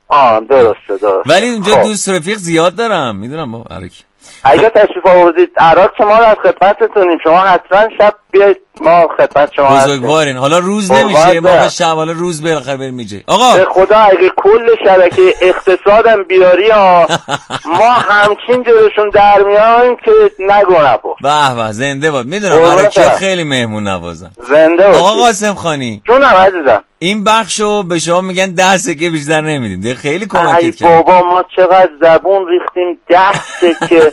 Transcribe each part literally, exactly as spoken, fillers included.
آه درسته درسته. ولی اونجا خب. دوست رفیق زیاد دارم میدونم با عرکی. اگه تشریف آوردید عراق شما از خدمتتونیم، شما حتما شب بیاید ما خدمت شما هستیم. بزرگوارین. حالا روز نمیشه ما شب، حالا روز بالاخره بریم میجه. آقا به خدا اگه کل شبکه اقتصادم بیاری ها ما همچین جلوشون در میایم که نگو نپو. به به زنده باد. میدونم عراقی‌ها خیلی مهمون نوازن. زنده باد. آقا قاسم خانی جونم عزیزم، این بخشو به شما میگن ده سکه بیشتر نمیدیم. ده خیلی کمکت کرد. ای بابا ما چقدر زبون ریختیم ده سکه.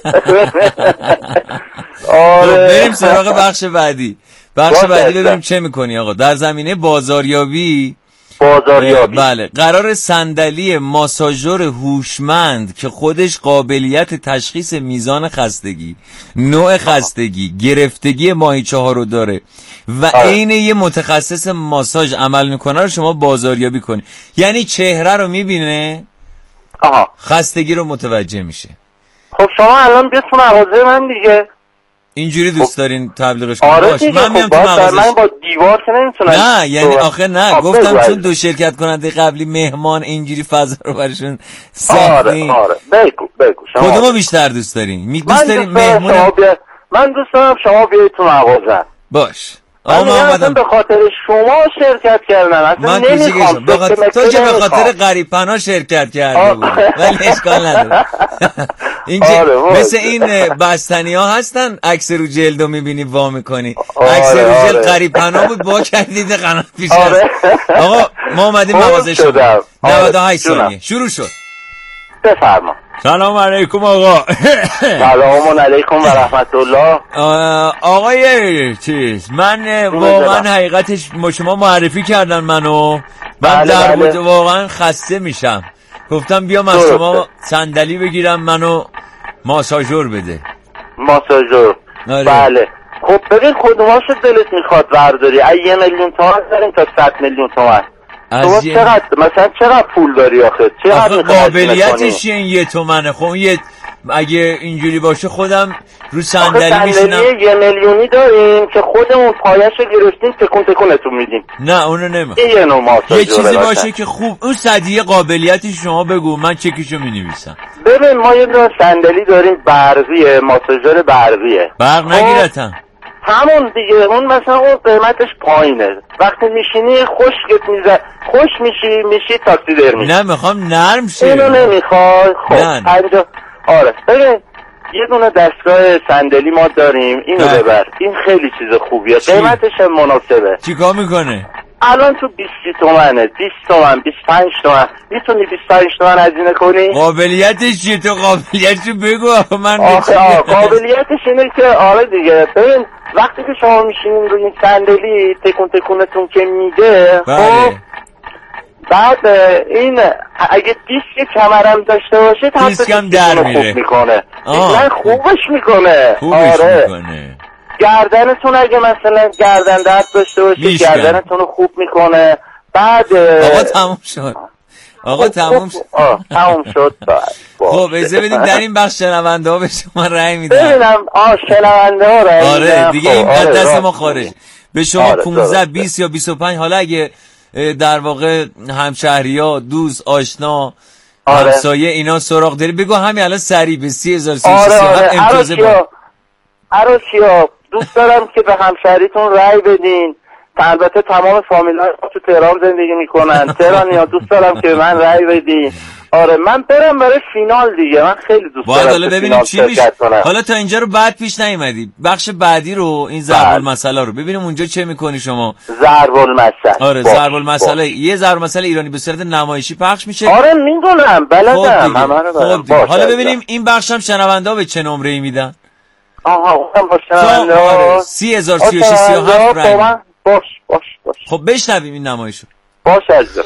آره بریم سراغ بخش بعدی. بخش بعدی ببینیم چه میکنی آقا در زمینه بازاریابی. بازاریابی بله، قرار صندلی ماساژور هوشمند که خودش قابلیت تشخیص میزان خستگی، نوع خستگی، گرفتگی ماهیچه ها رو داره و عین یه متخصص ماساژ عمل میکنه رو شما بازاریابی کنی. یعنی چهره رو میبینه، آها، خستگی رو متوجه میشه. خب شما الان بیاد تو مغازه من دیگه. اینجوری دوست دارین تبلیغش کنید؟ آره باش دیگه. من میام خب تو مغازه. من با دیوار که نمیتونم. نه یعنی آخه نه گفتم چون دو شرکت کننده قبلی مهمان اینجوری فضا رو برشون آره ساختین. آره بگو بگو شما کدومو بیشتر دوست دارین؟ می دوست دارین مهمون؟ بیا... من دوست دارم شما بیاید تو مغازه. باش. آقا من اصلا به خاطر شما شرکت کردم، اصلا نمیخوام. بخاطر... تو که به خاطر غریب پناه شرکت کرده بود ولی اشکال نداره. این ج... آره مثل این بستنی ها هستن عکس رو جلدو میبینی وا میکنی. عکس رو جلد غریب پناه بود با کردید قنات پیش هست. آقا ما اومدیم مغازه شما. نود و هشت ثانیه شروع شد. بفرما. سلام علیکم آقا. سلام علیکم و رحمت الله. آقای چیز من واقعا حقیقتش شما معرفی کردن منو، من در بود واقعا خسته میشم، گفتم بیام از شما صندلی بگیرم منو ماساژور بده. ماساژور بله. خب ببین کدوماشو دلت میخواد برداری؟ یه میلیون تومان داریم تا صد میلیون تومان. تو چقدر مثلا چقدر پول داری آخه؟ آخه قابلیتش این یه تومنه. خب یه اگه اینجوری باشه خودم رو صندلی میشینم. یه میلیونی داریم که خودمون پایه‌شو گرفتیم تکون تکونتون میدیم. نه اونو نمیخوام. یه نوع ماساژور یه چیزی باشه که خوب اون صدیه قابلیتش شما بگو من چکیشو مینویسم. ببین ما یه دونه صندلی داریم برقیه، ماساژور برقیه. برق نگیرتم. همون دیگه اون مثلا اون قیمتش پایینه، وقتی میشینی خشکت میزه، خوش میشی میشی تاکسی در میشی. نه میخوام نرم شه. اینو نمیخوای؟ خب اینجا آره ببین یه دونه دستگاه صندلی ما داریم، اینو ببر، این خیلی چیز خوبیه، قیمتش هم مناسبه. چیکار میکنه؟ الان تو بیست تومنه، بیست تومن، بیست و پنج تومن، میتونی بیست و پنج تومن هزینه کنی؟ قابلیتش چیه؟ تو قابلیتشو بگو من. آخه آه قابلیتش اینه که آره دیگه ببین وقتی که شما میشینین روی این صندلی تکون تکونتون که میده، خب بعد این اگه دیسک کمرم داشته باشه دیسکم در میره خوب میکنه. نه خوبش میکنه. خوبش آره. میکنه. گردنتون اگه مثلا گردن درد داشته باشه گردنتون رو خوب میکنه. بعد آقا تموم شد. آقا تموم شد. آه تموم شد. خب ایزه بدیم در این بخش شنونده ها به شما رأی میدن. ببینم آه شنونده ها رأی میدن. آره دیگه این آره دست ما خارج. به شما آره پانزده بیست یا بیست و پنج حالا اگه در واقع همشهری ها دوست آشنا آره. همسایه اینا سراغ داری بگو همین الان سریع به سی هزار سی آره آره. امتیازه با عروسیا دوست دارم که به همشهریتون رأی بدین. البته تمام فامیل ها تو تهران زندگی میکنن، تهرانی ها دوست دارم که من رأی بدین. آره من برم برای فینال دیگه، من خیلی دوست دارم حالا ببینیم چی میشه. حالا تا اینجا رو بعد پیش نیومدی، بخش بعدی رو این ضرب المثل رو ببینیم اونجا چه میکنی شما. ضرب المثل آره ضرب المثل یه ضرب المثل ایرانی به صورت نمایشی پخش میشه. آره میدونم بلدم همه رو. حالا ببینیم این بخش هم شنونده ها به چه نمره‌ای میدن. آها اونم با شنونده ها سی هزار سی و شش سی و هفت رنگ. باش باش باش. خب بشنویم این نمایشو. باش عزیزم.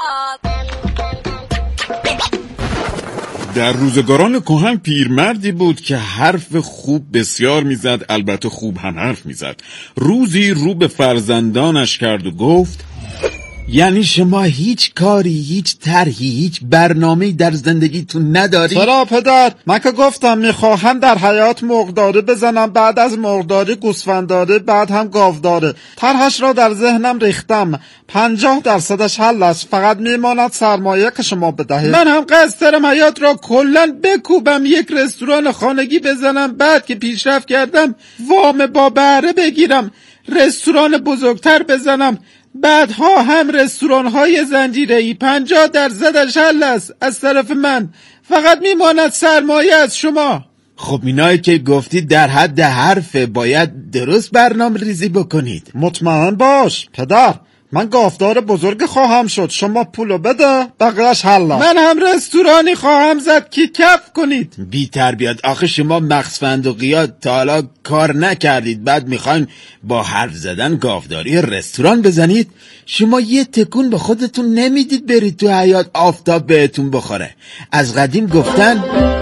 در روزگاران کهن پیرمردی بود که حرف خوب بسیار میزد، البته خوب هم حرف میزد. روزی رو به فرزندانش کرد و گفت: یعنی شما هیچ کاری، هیچ طرحی، هیچ برنامه‌ای در زندگیتون نداری؟ چرا پدر؟ من که گفتم میخواهم در حیات مرغداری بزنم، بعد از مرغداری گوسفندداری، بعد هم گاوداری. طرحش را در ذهنم ریختم. پنجاه درصدش حل است، فقط میماند سرمایه که شما بدهید. من هم قصد دارم حیات را کلا بکوبم، یک رستوران خانگی بزنم، بعد که پیشرفت کردم وام با بهره بگیرم، رستوران بزرگتر بزنم، بعدها هم رستوران های زنجیره‌ای. پنجاه درصدش حل است از طرف من، فقط میماند سرمایه از شما. خب اینایی که گفتید در حد حرفه، باید درست برنامه ریزی بکنید. مطمئن باش پدر، من گاودار بزرگ خواهم شد، شما پولو بده بقیه‌اش حله. من هم رستورانی خواهم زد که کف کنید. بی تربیت، آخه شما مغز فندقیات تا حالا کار نکردید، بعد میخواین با حرف زدن گاوداری رستوران بزنید؟ شما یه تکون به خودتون نمیدید برید تو حیات آفتاب بهتون بخوره. از قدیم گفتن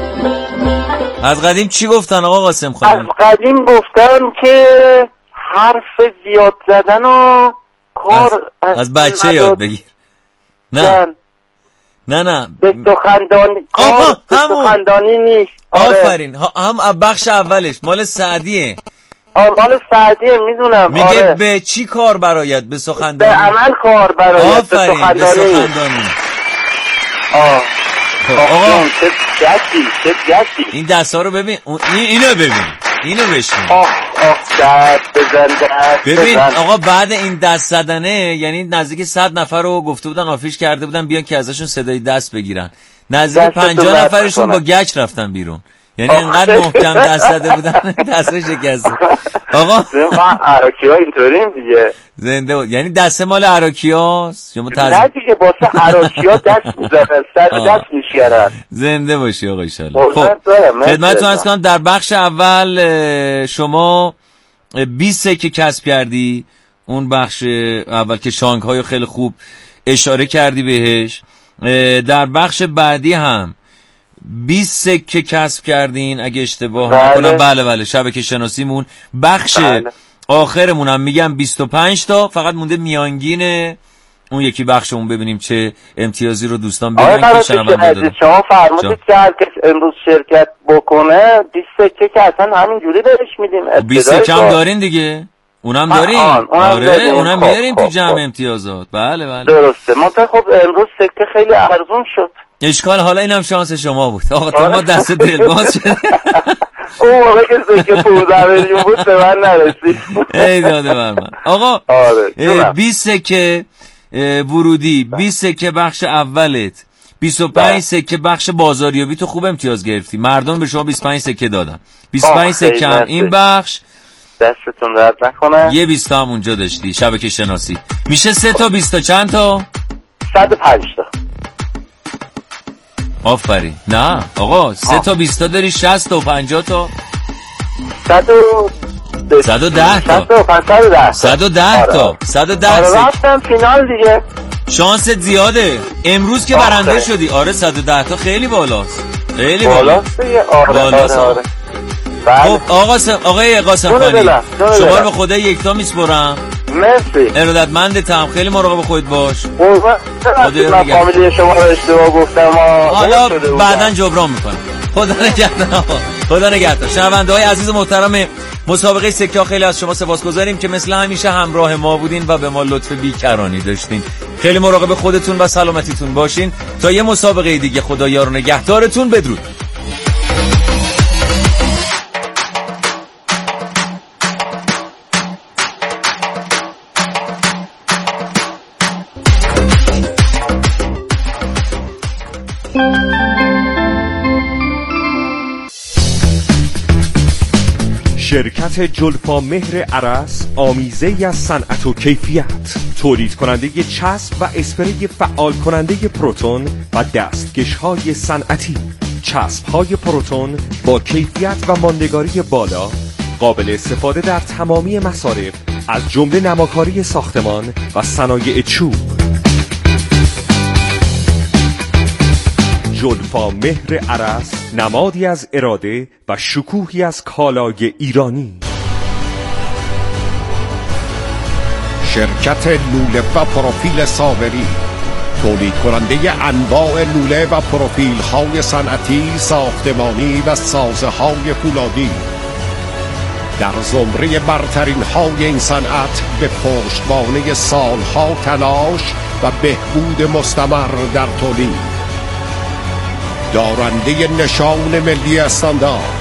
از قدیم چی گفتن آقا قاسم خانم؟ از قدیم گفتن که حرف زیاد زدن و کار از, از بچه یاد بگیر. نه نه نه به سخندانی کار به سخندانی نیست. آفرین. هم بخش اولش مال سعدیه. آره مال سعدیه میدونم. میگه آره. به چی کار برایت؟ به سخندانی. به عمل کار برایت. آفرین. به سخندانی, به سخندانی. آه آقا چه جدی چه جدی این دستا رو ببین، اینو ببین، اینو بشین. آه آه دست بزن دست ببین آقا، بعد این دست زدنه یعنی نزدیک صد نفر رو گفته بودن آفیش کرده بودن بیان که ازشون صدای دست بگیرن، نزدیک پنجاه نفرشون با گچ رفتن بیرون، یعنی انقدر محکم دست زده بودن دست شکسته. آقا عراکی ها اینطوری دیگه زنده بود، یعنی دست مال عراکی هاست. شما تازه نه دیگه باسه عراکی ها دست میزنن، سر دست میشیرن. زنده باشی آقا ایشالله. خب خدمتتون عرض کنم در بخش اول شما بیست سکه کسب کردی، اون بخش اول که شانگهای خیلی خوب اشاره کردی بهش. در بخش بعدی هم بیست سکه کسب کردین اگه اشتباه نکنم. بله بله شبکه شناسیمون بخش بله. آخرمون هم میگم بیست و پنج تا، فقط مونده میانگین اون یکی بخشمون ببینیم چه امتیازی رو دوستان بگن که شنونده دارن. شما فرمودید که هر کس امروز شرکت بکنه بیست سکه که اصلا همینجوری بهش میدیم. بیست سکه هم دارین دیگه، اونم دارین. آره اونم میاریم تو جمع امتیازات. بله بله درسته. منطقه خب امروز سکه خیلی ارزون شد. اشکال حالا اینم شانس شما بود آقا، تا ما دست دل باز شد. اون موقع که سکه پونزده میلیون بود به من نرسید. ای داده بر من آقا. بیست سکه ورودی، بیست سکه بخش اولت، بیست و پنج سکه بخش بازاریابی. تو خوب امتیاز گرفتی، مردم به شما بیست و پنج سکه دادن. بیست و پنج سکه هم این بخش، دستتون درد نکنه. یه بیست هم اونجا داشتی شبکه شناسی. میشه سه تا بیست تا چند تا؟ صد و پنج تا. آفرین. نه آقا سه تا بیست تا داری، شصت تا و پنجاه تا، صد و صد و ده تا، صد و ده تا، صد و ده تا. رفتم فینال دیگه. شانست زیاده امروز که برنده شدی. آره صد و ده تا خیلی بالاست، خیلی بالاست دیگه. آره بالاست. آره خب آقا سم... آقای قاسم خانی شما رو به خدا یکتا میسپرم. مرسی. ارادتمندتم، خیلی مراقب خودت باش. خدا فامیلی شما رو اشتباه گفتم، حالا بعداً جبران میکنم. خدا نگهدار. خدا نگهدار. شنونده‌های عزیز محترم مسابقه سکه، خیلی از شما سپاسگزاریم که مثل همیشه همراه ما بودین و به ما لطف بیکرانی داشتین. خیلی مراقب خودتون و سلامتیتون باشین تا یه مسابقه دیگه. خدا یار و نگهدارتون. بدرود. شرکت جلفا مهر عرس، آمیزه‌ای از صنعت و کیفیت، تولید کننده چسب و اسپری فعال کننده پروتون و دستکش‌های صنعتی. چسب‌های پروتون با کیفیت و ماندگاری بالا، قابل استفاده در تمامی مصارف از جمله نماکاری ساختمان و صنایع چوب. جلفا مهر عرس، نمادی از اراده و شکوهی از کالای ایرانی. شرکت لوله و پروفیل صابری، تولید کننده انواع لوله و پروفیل های صنعتی، ساختمانی و سازه های فولادی، در زمره برترین های این صنعت به پشتوانه سالها تلاش و بهبود مستمر در تولید، دارنده نشان ملی استاندارد،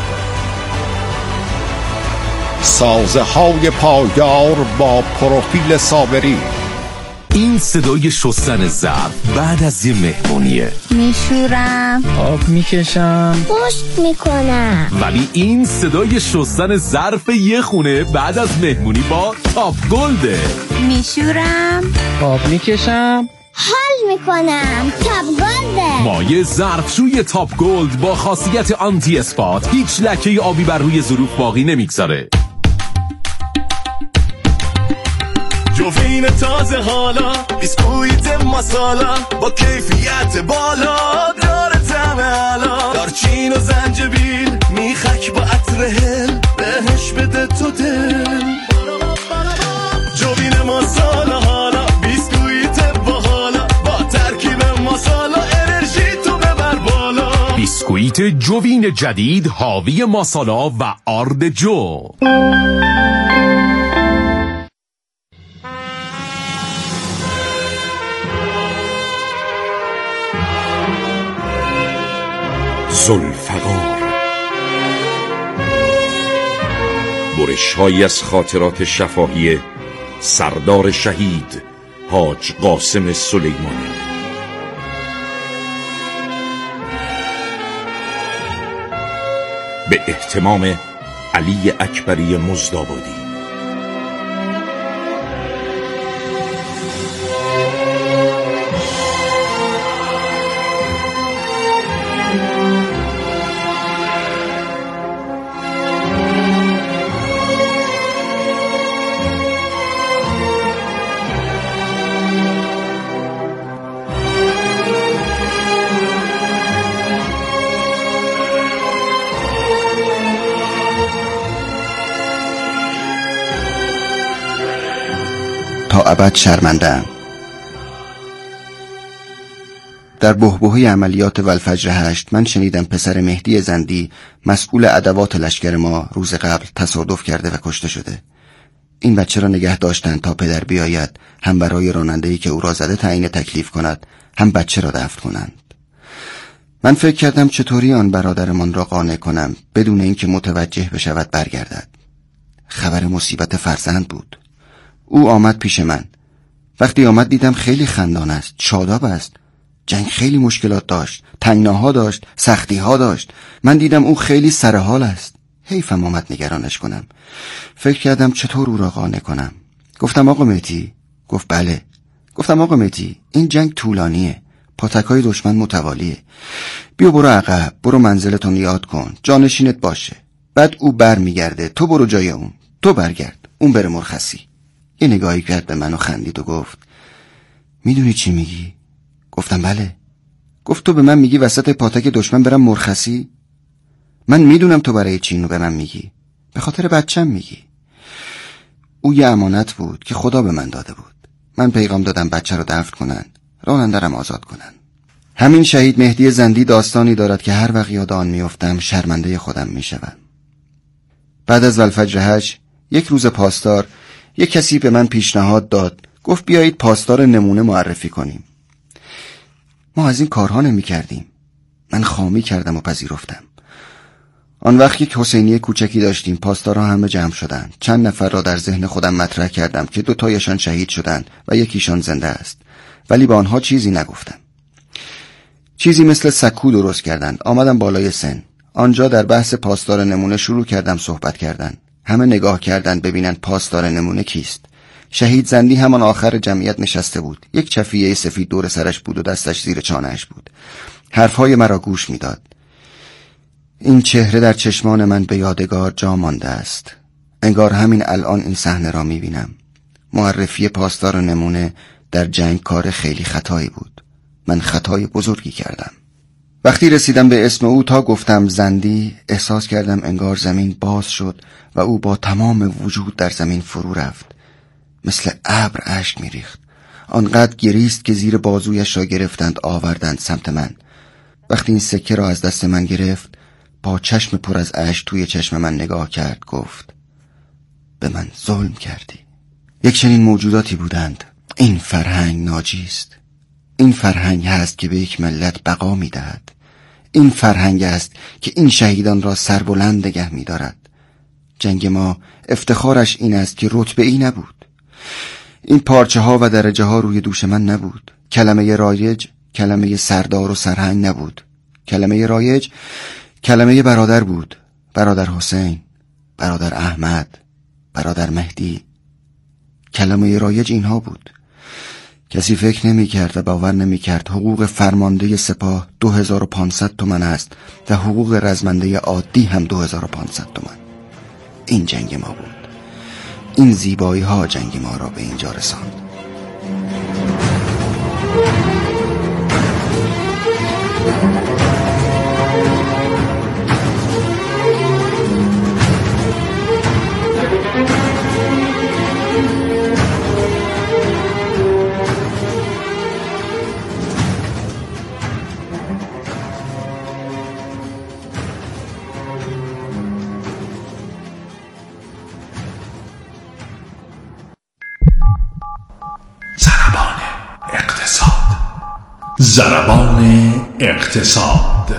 سازه های پایدار با پروفیل صابری. این صدای شستن ظرف بعد از یه مهمونیه. میشورم، آب میکشم، پشت میکنم. ولی این صدای شستن ظرف یه خونه بعد از مهمونی با تاپ گلده. میشورم، آب میکشم، حال میکنم. تاپ گلده. مایع ظرفشوی تاپ گلد با خاصیت آنتی اسپات هیچ لکه آبی بر روی ظروف باقی نمیگذاره. جوین تازه حالا، بیسکویت مسالا با کیفیت بالا، داره طعم علا، دارچین و زنجبیل، میخک با عطر هل، بهش بده تو دل. جوین مسالا حالا، بیسکویت باحالا، با ترکیب مسالا انرژی تو ببر بالا. بیسکویت جوین جدید حاوی مسالا و آرد جو. ذوالفقار، برش‌هایی از خاطرات شفاهی سردار شهید حاج قاسم سلیمانی. به اهتمام علی اکبری مزدابادی. تا ابد شرمنده‌ام. در بحبوحه عملیات والفجر هشت من شنیدم پسر مهدی زندی مسئول ادوات لشکر ما روز قبل تصادف کرده و کشته شده. این بچه را نگه داشتند تا پدر بیاید، هم برای راننده‌ای که او را زده تعیین تکلیف کند، هم بچه را دفن کنند. من فکر کردم چطوری آن برادرمان را قانع کنم بدون اینکه متوجه بشود برگردد. خبر مصیبت فرزند بود. او آمد پیش من. وقتی آمد دیدم خیلی خندان است، شاداب است. جنگ خیلی مشکلات داشت، تنگناها داشت، سختیها داشت. من دیدم او خیلی سرحال است. حیفم آمد نگرانش کنم. فکر کردم چطور او را قانع کنم. گفتم آقا مهدی. گفت بله. گفتم آقا مهدی، این جنگ طولانیه، پاتکای دشمن متوالیه. بیا برو عقب، برو منزلتون یاد کن، جانشینت باشه. بعد او بر میگرده، تو برو جای اون، تو برگرد، اون بره مرخصی. یه نگاهی کرد به من و خندید و گفت میدونی چی میگی؟ گفتم بله. گفت تو به من میگی وسط پاتک دشمن برم مرخصی؟ من میدونم تو برای چی اینو به من میگی. به خاطر بچم میگی. او یه امانت بود که خدا به من داده بود. من پیغام دادم بچه رو دفن کنن، راننده‌رم آزاد کنن. همین شهید مهدی زندی داستانی دارد که هر وقت یاد آن میافتم شرمنده خودم میشوم. بعد از والفجر هشت یک روز پاسدار یک کسی به من پیشنهاد داد، گفت بیایید پاسدار نمونه معرفی کنیم. ما از این کارها نمی کردیم. من خامی کردم و پذیرفتم. آن وقت یک حسینیه کوچکی داشتیم. پاسدارها همه جمع شدند. چند نفر را در ذهن خودم مطرح کردم که دو تایشان شهید شدند و یکیشان زنده است، ولی به آنها چیزی نگفتم. چیزی مثل سکو درست کردند. آمدم بالای سن. آنجا در بحث پاسدار نمونه شروع کردم صحبت کردن. همه نگاه کردند ببینند پاسدار نمونه کیست. شهید زندی همان آخر جمعیت نشسته بود. یک چفیه سفید دور سرش بود و دستش زیر چانه‌اش بود. حرفهای مرا گوش میداد. این چهره در چشمان من به یادگار جا مانده است. انگار همین الان این صحنه را میبینم. معرفی پاسدار نمونه در جنگ کار خیلی خطایی بود. من خطای بزرگی کردم. وقتی رسیدم به اسم او تا گفتم زندی، احساس کردم انگار زمین باز شد و او با تمام وجود در زمین فرو رفت. مثل ابر اشک میریخت. آنقدر گریست که زیر بازویش را گرفتند آوردند سمت من. وقتی این سکه را از دست من گرفت، با چشم پر از اشک توی چشم من نگاه کرد، گفت به من ظلم کردی. یک چنین موجوداتی بودند. این فرهنگ ناجی است. این فرهنگ هست که به یک ملت بقا میدهد. این فرهنگ است که این شهیدان را سربلند نگه می‌دارد. جنگ ما افتخارش این است که رتبه ای نبود. این پارچه ها و درجه ها روی دوش من نبود. کلمه رایج کلمه سردار و سرهنگ نبود. کلمه رایج کلمه برادر بود. برادر حسین، برادر احمد، برادر مهدی. کلمه رایج اینها بود. کسی فکر نمی کرد و باور نمی کرد حقوق فرمانده سپاه دو هزار و پانصد تومن است و حقوق رزمنده عادی هم دو هزار و پانصد تومن. این جنگ ما بود. این زیبایی ها جنگ ما را به اینجا رساند. ضربان اقتصاد.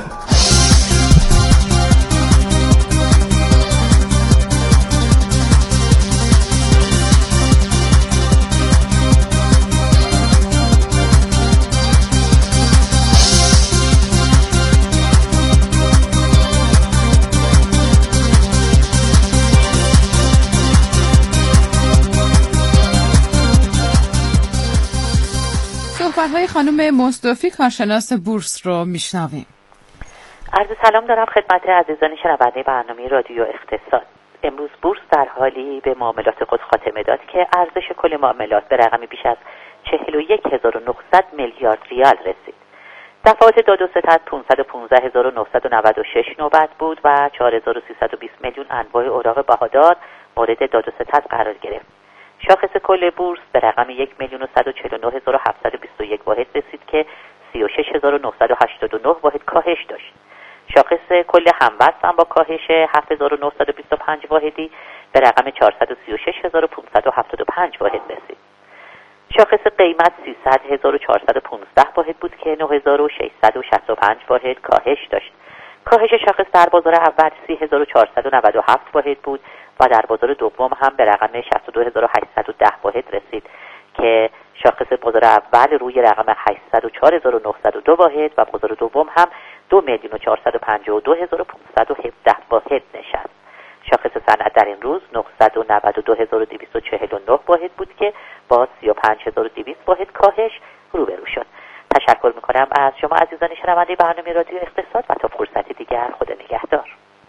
صحبت‌های خانم مصطفی کارشناس بورس رو میشنویم. عرض سلام دارم خدمت عزیزان شنونده برنامه رادیو اقتصاد. امروز بورس در حالی به معاملات خود خاتمه داد که ارزش کل معاملات به رقمی بیش از چهل و یک هزار و نهصد میلیارد ریال رسید. دفعات داد و ستد پانصد و پانزده هزار و نهصد و نود و شش نوبت بود و چهار هزار و سیصد و بیست میلیون انواع اوراق بهادار مورد داد و ستد قرار گرفت. شاخص کل بورس به رقم یک میلیون و صد و چهل و نه هزار و هفتصد و بیست و یک واحد رسید که سی و شش هزار و نهصد و هشتاد و نه واحد کاهش داشت. شاخص کل هموزن هم با کاهش هفت هزار و نهصد و بیست و پنج واحدی به رقم چهارصد و سی و شش هزار و پانصد و هفتاد و پنج واحد رسید. شاخص قیمت سیصد هزار و چهارصد و پانزده واحد بود که نه هزار و ششصد و شصت و پنج واحد کاهش داشت. کاهش شاخص در بازار اول سی هزار و چهارصد و نود و هفت واحد بود و در بازار دوم هم به رقم شصت و دو هزار و هشتصد و ده واحد رسید که شاخص بازار اول روی رقم هشتصد و چهار هزار و نهصد و دو واحد و بازار دوم هم دو میلیون و چهارصد و پنجاه و دو هزار و پانصد و هفده واحد نشست. شاخص صنعت در این روز نهصد و نود و دو هزار و دویست و چهل و نه واحد بود که با سی و پنج هزار و دویست واحد کاهش روبرو شد. تشکر میکنم از شما عزیزان شنونده برنامه رادیو اقتصاد و تا فرصتی دیگر خدا نگهدار.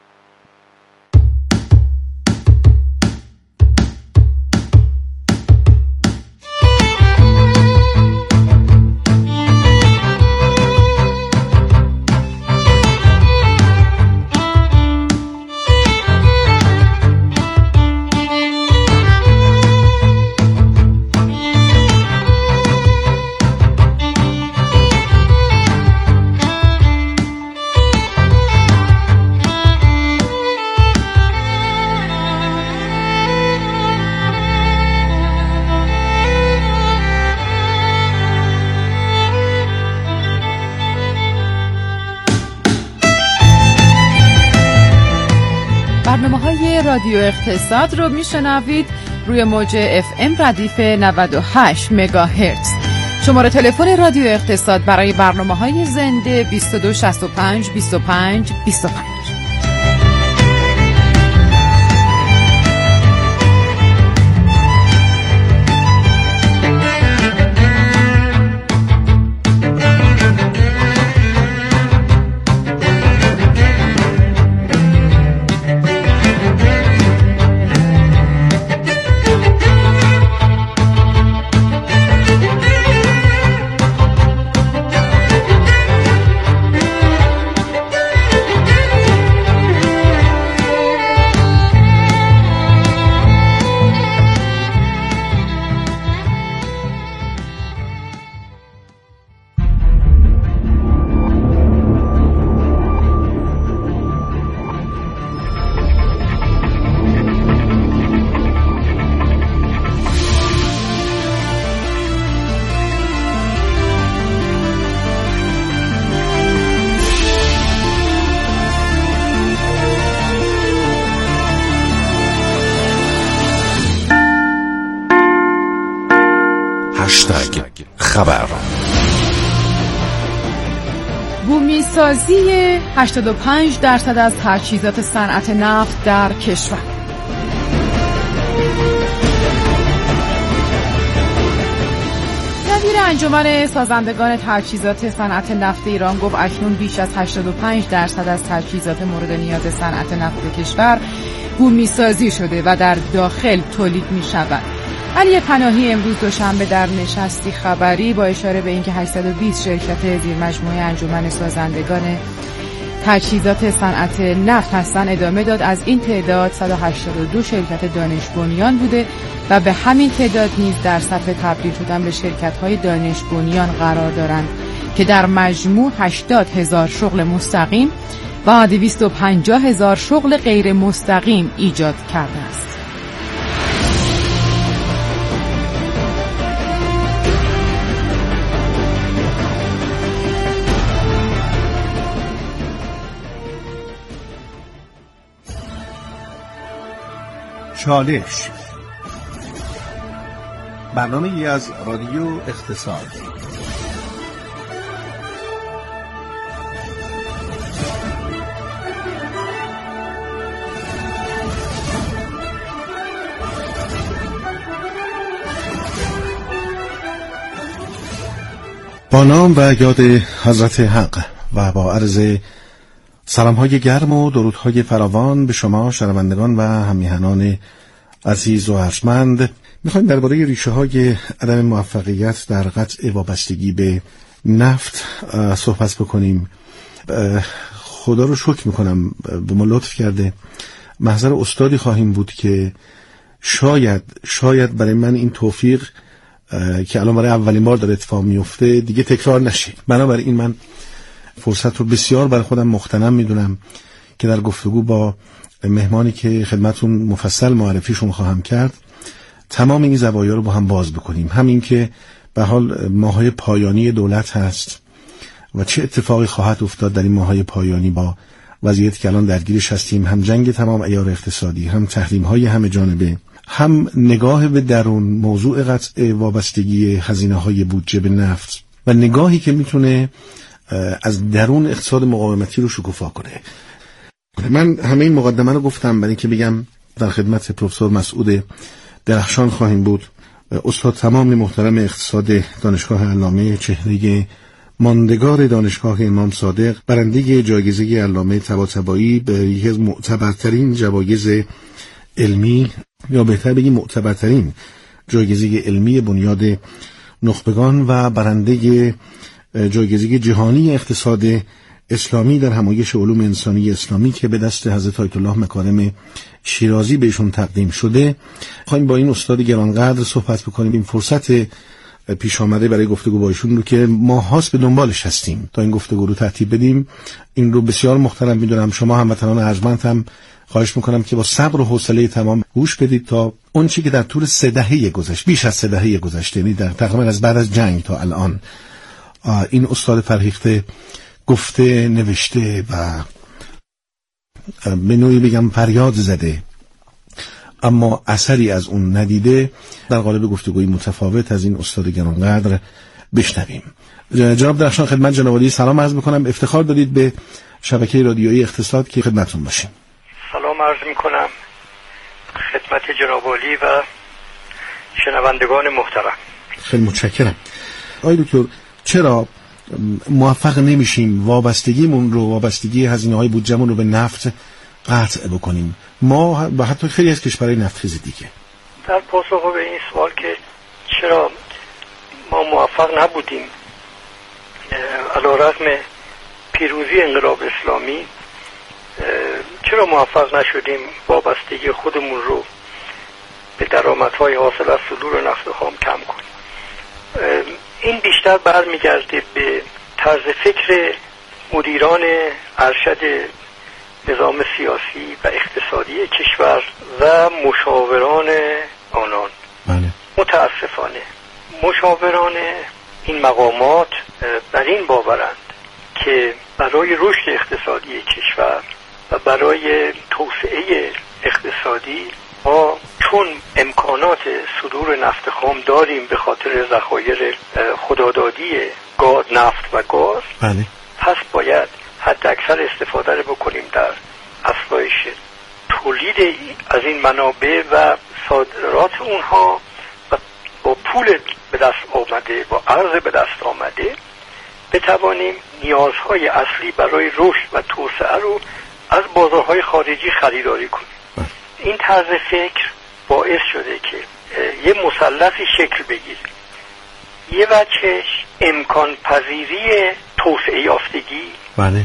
برنامه‌های رادیو اقتصاد رو میشنوید روی موج اف ام ردیف نود و هشت مگاهرتز. شماره تلفن رادیو اقتصاد برای برنامه‌های زنده بیست و دو شصت و پنج بیست و پنج بیست و پنج. خبر. بومی سازی هشتاد و پنج درصد از تجهیزات صنعت نفت در کشور. نظیر انجمن سازندگان تجهیزات صنعت نفت ایران گفت اکنون بیش از هشتاد و پنج درصد از تجهیزات مورد نیاز صنعت نفت کشور بومی سازی شده و در داخل تولید می شود. علی پناهی امروز دوشنبه در نشستی خبری با اشاره به اینکه هشتصد و بیست شرکت زیر مجموعه انجمن سازندگان تجهیزات صنعت نفت هستند ادامه داد از این تعداد صد و هشتاد و دو شرکت دانش بنیان بوده و به همین تعداد نیز در صف تبدیل شدن به شرکت‌های دانش بنیان قرار دارند که در مجموع هشتاد هزار شغل مستقیم و دویست و پنجاه هزار شغل غیر مستقیم ایجاد کرده است. چالش برنامه ای از رادیو اقتصاد. با نام و یاد حضرت حق و با عرض سلام‌های گرم و درودهای فراوان به شما شنوندگان و هم‌میهنان عزیز و ارجمند، می‌خوایم درباره ریشه‌های عدم موفقیت در قطع وابستگی به نفت صحبت بکنیم. خدا رو شکر می‌کنم به ما لطف کرده محضر استادی خواهیم بود که شاید شاید برای من این توفیق که الان برای اولین بار داره اتفاق میفته دیگه تکرار نشه. بنابراین من فرصت رو بسیار برای خودم مغتنم میدونم که در گفتگو با مهمانی که خدمتون مفصل معرفیشون خواهم کرد تمام این زوایا رو با هم باز بکنیم. همین که به حال ماهای پایانی دولت هست و چه اتفاقی خواهد افتاد در این ماهای پایانی با وضعیتی که الان درگیرش هستیم، هم جنگ تمام عیار اقتصادی، هم تحریم‌های همه جانبه، هم نگاه به درون موضوع قطع وابستگی هزینه‌های بودجه به نفت و نگاهی که میتونه از درون اقتصاد مقاومتی رو شکوفا کنه. من همه این مقدمه رو گفتم برای اینکه بگم در خدمت پروفسور مسعود درخشان خواهیم بود، استاد تمام محترم اقتصاد دانشگاه علامه، چهره ماندگار دانشگاه امام صادق، برنده جایزه علامه طباطبایی به یکی از معتبرترین جوایز علمی یا بهتر بگیم معتبرترین جایزه علمی بنیاد نخبگان و برنده جایزه جهانی اقتصاد اسلامی در همایش علوم انسانی اسلامی که به دست حضرت آیت الله مکارم شیرازی بهشون تقدیم شده. خواهیم با این استاد گرانقدر صحبت بکنیم. این فرصت پیش آمده برای گفتگو با ایشون رو که ما هاست به دنبالش هستیم تا این گفتگو رو ترتیب بدیم. این رو بسیار محترم میدونم. شما هموطنان ارجمند هم خواهش میکنم که با صبر و حوصله تمام گوش بدید تا اون چی که در طول سه دهه گذشته، بیش از سه دهه گذشته، یعنی در تقریبا از بعد از جنگ تا الان، این استاد فرهیخته گفته، نوشته و به نوعی بگم فریاد زده اما اثری از اون ندیده، در قالب گفتگوی متفاوت از این استاد گرانقدر بشنویم. جناب درخشان خدمت جناب عالی سلام عرض میکنم. افتخار دادید به شبکه رادیویی اقتصاد که خدمتتون باشیم. سلام عرض میکنم خدمت جناب عالی و شنوندگان محترم. خیلی متشکرم. آقای دکتر، چرا موفق نمیشیم وابستگیمون رو، وابستگی هزینه‌های بودجه‌مون رو به نفت قطع بکنیم، ما و حتی خیلی از کشورهای نفتخیز دیگه؟ در پاسخ به این سوال که چرا ما موفق نبودیم علیرغم پیروزی انقلاب اسلامی، چرا موفق نشدیم وابستگی خودمون رو به درآمدهای حاصل از صدور نفت خام کم کنیم؟ این بیشتر برمیگرده به طرز فکر مدیران ارشد نظام سیاسی و اقتصادی کشور و مشاوران آنان. بله. متاسفانه مشاوران این مقامات بر این باورند که برای رشد اقتصادی کشور و برای توسعه اقتصادی ما چون امکانات صدور نفت خام داریم به خاطر ذخایر خدادادی گاز، نفت و گاز، بله. پس باید حد اکثر استفاده رو بکنیم در افزایش تولید از این منابع و صادرات اونها و با پول به دست آمده، با ارز به دست آمده بتوانیم نیازهای اصلی برای رشد و توسعه رو از بازارهای خارجی خریداری کنیم. این طرز فکر باعث شده که یه مثلثی شکل بگیره. یه وجهش امکان پذیری توسعه یافتگی، بله،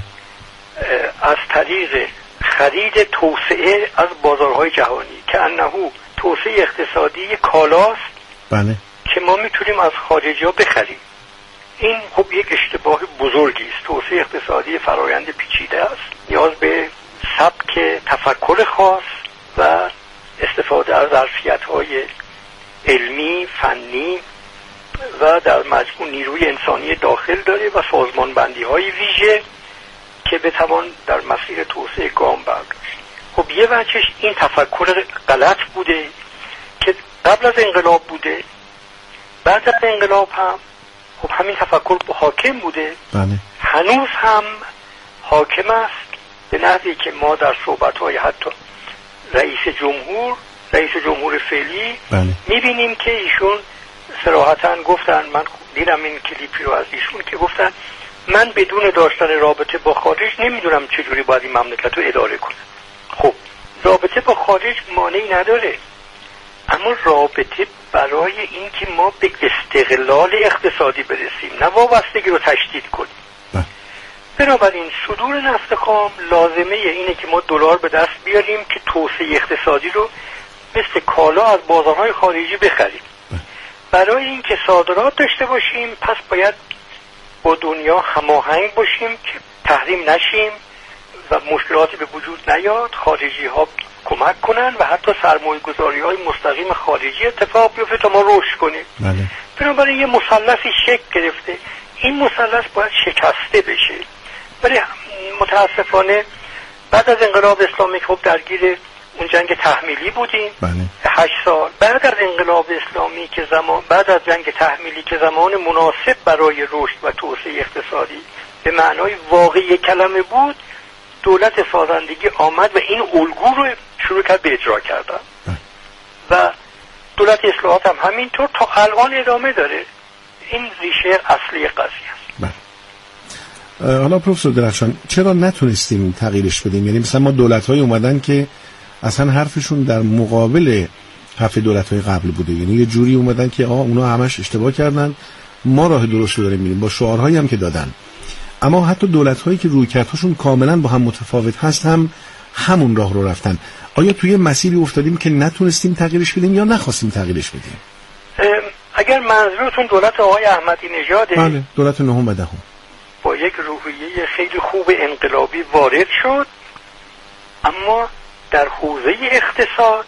از طریق خرید توسعه از بازارهای جهانی که انهو توسعه اقتصادی کالاست، بله، که ما میتونیم از خارجی ها بخریم. این خب یک اشتباه بزرگی است. توسعه اقتصادی فرایند پیچیده است، نیاز به سبک تفکر خاص و استفاده از ظرفیت‌های علمی، فنی و در مجموع نیروی انسانی داخل داره و سازمان بندی های ویژه که بتوان در مسیر توسعه گام برداشت. خب یه وجهش این تفکر غلط بوده که قبل از انقلاب بوده، بعد از انقلاب هم خب همین تفکر حاکم بوده، بله، هنوز هم حاکم است، به نحوی که ما در صحبت‌های حتی رئیس جمهور رئیس جمهور فعلی بله. میبینیم که ایشون صراحتاً گفتن، من دیدم این کلیپی رو از ایشون که گفتن من بدون داشتن رابطه با خارج نمیدونم چجوری باید این مملکت رو اداره کنم. خب رابطه با خارج مانعی نداره، اما رابطه برای این که ما به استقلال اقتصادی برسیم، نه وابستگی رو تشدید کنیم. بنابراین صدور نفت خام لازمه اینه که ما دلار به دست بیاریم که توسعه اقتصادی رو مثل کالا از بازارهای خارجی بخریم. برای اینکه صادرات داشته باشیم پس باید با دنیا هماهنگ باشیم که تحریم نشیم و مشکلاتی به وجود نیاد، خارجی ها کمک کنن و حتی سرمایه گذاری های مستقیم خارجی اتفاق بیفته تا ما رشد کنیم. بله. بنابراین یه مثلثی شکل گرفته، این مثلث باید شکسته بشه. ولی متاسفانه بعد از انقلاب اسلامی خب درگیر اون جنگ تحمیلی بودیم، بله. هشت سال بعد از انقلاب اسلامی که زمان بعد از جنگ تحمیلی که زمان مناسب برای رشد و توسعه اقتصادی به معنای واقعی کلمه بود، دولت سازندگی آمد و این الگو رو شروع کرد به اجرا کردن و دولت اصلاحات هم همینطور تا الان ادامه داره. این ریشه اصلی قضیه است. بله. حالا پروفسور درخشان چرا نتونستیم تغییرش بدیم؟ یعنی مثلا ما دولت‌های اومدن که اصلا حرفشون در مقابل حرف دولت‌های قبل بوده، یعنی یه جوری اومدن که آقا اونا همش اشتباه کردن، ما راه درست رو داریم میریم، با شعارهایی هم که دادن. اما حتی دولت‌هایی که رویکردهاشون کاملا با هم متفاوت هست هم همون راه رو رفتن. آیا توی مسیری افتادیم که نتونستیم تغییرش بدیم یا نخواستیم تغییرش بدیم؟ اگر منظورتون دولت آقای احمدی نژاده، بله، دولت نهم و دهم با یک روحیه خیلی خوب انقلابی وارد شد، اما در حوزه اقتصاد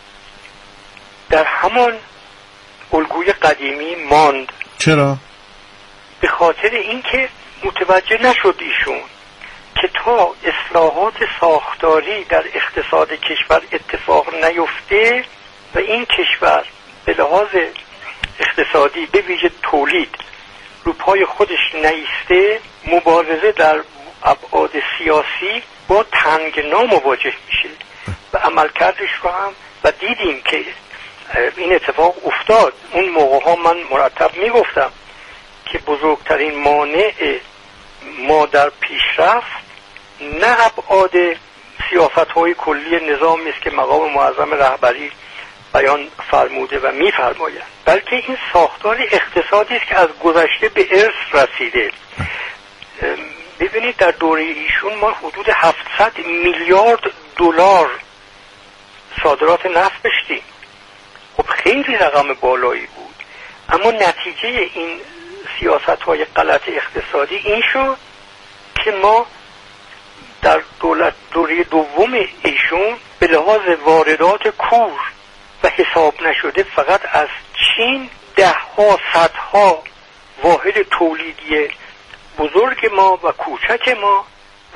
در همان الگوی قدیمی ماند. چرا؟ به خاطر اینکه متوجه نشد ایشون که تا اصلاحات ساختاری در اقتصاد کشور اتفاق نیفته و این کشور به لحاظ اقتصادی به ویژه تولید رو پای خودش نیسته، مبارزه در ابعاد سیاسی با تنگنا مواجه میشه و عملکردش رو هم و دیدیم که این اتفاق افتاد. اون موقع ها من مرتب میگفتم که بزرگترین مانع ما در پیشرفت نه ابعاد سیاست‌های کلی نظامی است که مقام معظم رهبری بیان فرموده و میفرماید، بلکه این ساختار اقتصادی است که از گذشته به ارث رسیده. ببینید در دوره ایشون ما حدود هفتصد میلیارد دلار صادرات نفت داشتیم. خب خیلی رقم بالایی بود، اما نتیجه این سیاست‌های غلط اقتصادی این شد که ما در دولت دوره دوم ایشون به لحاظ واردات کور و حساب نشده فقط از چین ده ها صدها واحد تولیدی بزرگ ما و کوچک ما